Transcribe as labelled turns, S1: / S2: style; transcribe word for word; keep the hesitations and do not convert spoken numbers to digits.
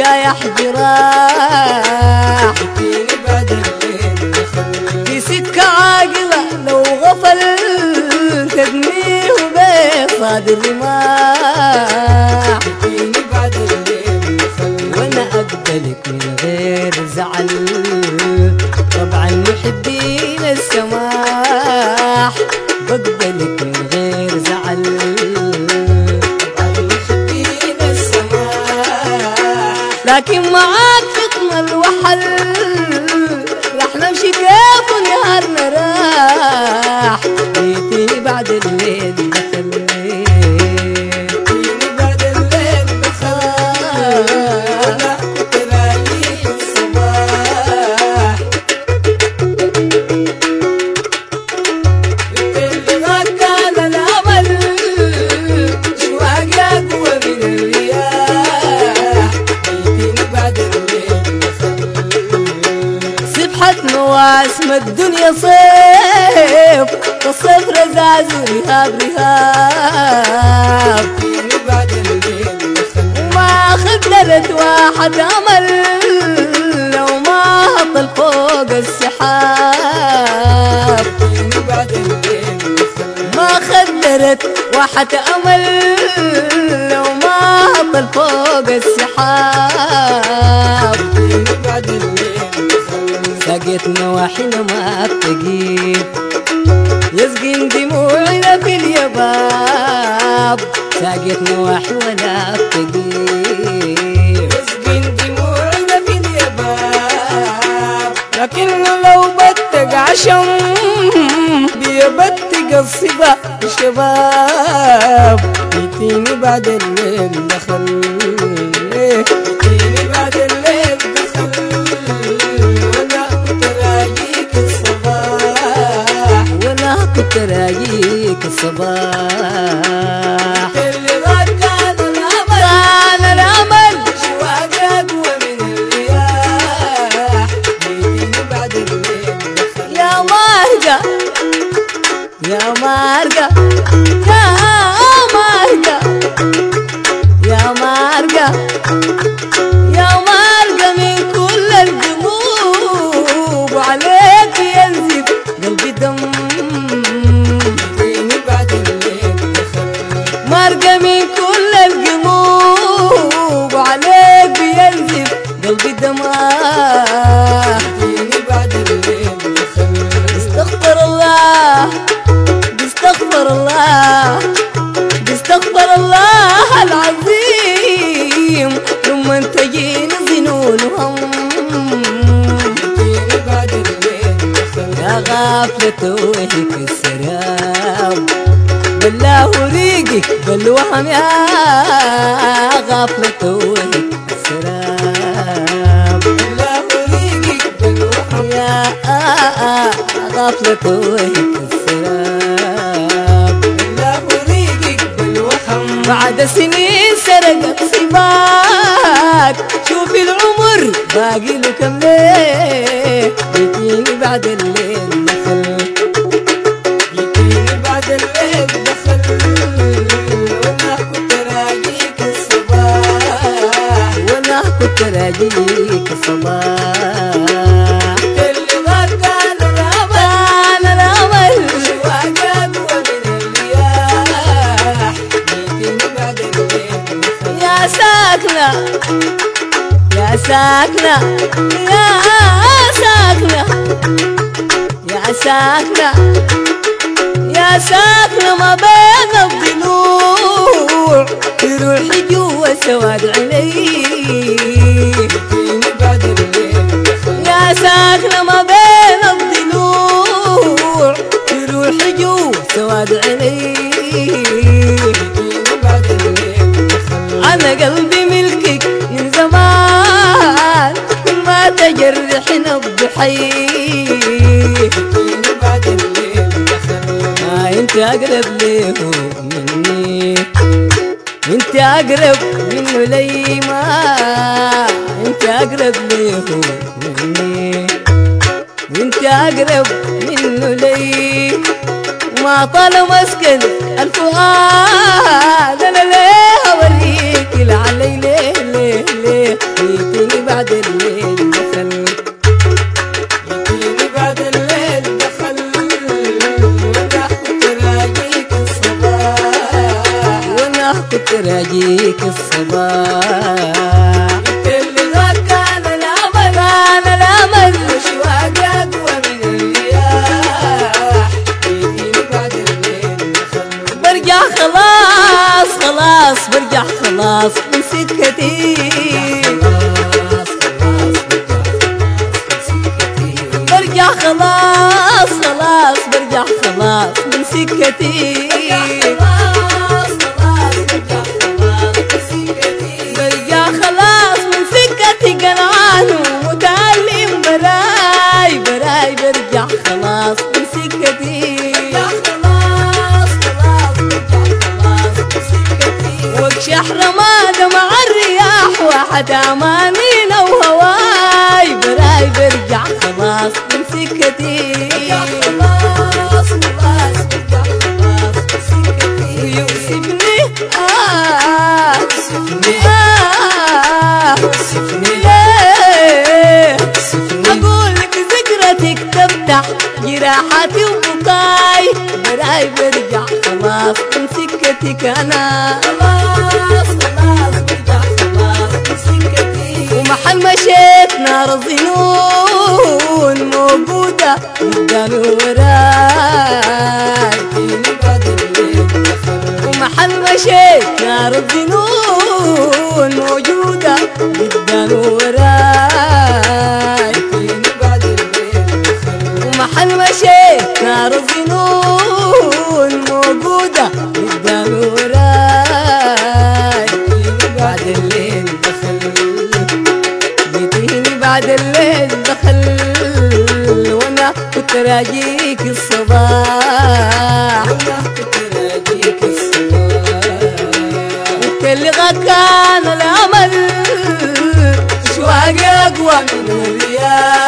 S1: رايح جراح بعد الليل في سكة عاقلة لو غفل تدميه بصاد الرماح بعد الليل وانا اقبلك من غير زعل طبعا محبين السماح بقبلك من غير زعل طبعا محبين السماح لكن معاك فطنا الوحل رح نمشي كيف نهارنا راح جيتيني بعد الليل دخل جيتيني بعد الليل دخل وانا كنت لاقيك الصباح اللي غدا الامل شواق اقوى من الرياح جيتيني بعد الليل دخل سبحة مواسم الدنيا صيف والصيف رزاز ورهاب رهاب بعد الليل وما خذلت واحد امل لو ما هطل فوق السحاب بعد الليل ما خذلت واحد امل لو ما هطل فوق السحاب بعد الليل سقيت نواحينا ما بتجيب يسقين دموعنا في اليباب ساقت نواحي ولا بتجيب يسقين دموعنا في اليباب لكن لو بتق عشم بيبتق الصبا الشباب جيتيني بعد الليل دخل جيتيني بعد الليل دخل وانا كنت راجيك الصباح وانا كنت راجيك الصباح اللي غدا الامل كان الامل شواق اقوى من الرياح جيتيني بعد الليل دخل يا مارقة يا مارقة يا مارقة يا مارقة من كل القلوب عليك ينزف قلبي دم جيتيني بعد الليل مارقة من كل القلوب عليك ينزف قلبي دماه جيتيني بعد الليل استغفر الله استغفر الله استغفر الله العظيم لما تجيني ظنون وهم جيتيني بعد الليل يا غافلة وهيك السراب بالله ريقك بالوهم يا غافلة وهيك السراب بالله ريقك بالوهم يا غافلة وهيك السراب بالله ريقك بالوهم بعد سنين سرقت صباك شوف العمر باقي له كم ليه جيتيني بعد الليل دخل جيتيني بعد الليل دخل وانا كنت راجيك الصباح وانا كنت راجيك الصباح اللي غدا الامل الامل شواق اقوى من الرياح جيتيني بعد الليل يا ساكنة يا ساكنة يا ساكنة يا ساكنة يا ساكنة ما بين الضلوع تروحي جوا سواد عينيك بعد الليل يا ساكنة ما بين الضلوع تروحي جوا سواد عينيك بعد الليل أنا قلبي ملكك من زمان كل ما تجرحنا بضحيك بعد الليل ما انت اقرب ليه مني انت اقرب منه لي ما انت اقرب ليه مني انت اقرب منه لي ما طال مسكن الفؤاد انا ليه اوريك العلي ليه ليه ليه بعد الليل دخل جيتيني بعد الليل دخل وانا كنت راجيك الصباح وانا كنت راجيك الصباح انت اللي ذاك كان الامل كان الامل وشواقي اقوى من الرياح جيتيني بعد الليل دخل برجع خلاص خلاص برجع خلاص من سكتي برجع خلاص خلاص برجع خلاص من سكتي برجع خلاص من سكتي قنعان ومتعلم براي براي برجع خلاص من سكتي وكشح رماد مع الرياح واحد امانينا وهواي براي برجع خلاص من سكتي ويوسفني آه يوسفني آه أقول لك ذكرتك تفتح جراحاتي وبكاي براي برجع خلاص من سكتك أنا خلاص خلاص برجع خلاص من سكتي ومحل مشيت نار الظنون موجودة قدامي وراي ومحل مشيت نار الظنون موجودة قدامي وراي ومحل مشيت نار الظنون موجودة قدامي وراي بعد الليل دخل جيتيني بعد الليل دخل وانا كنت راجيك الصباح وانا كنت راجيك الصباح انت اللي غكان الامل شواقي اقوى من الرياح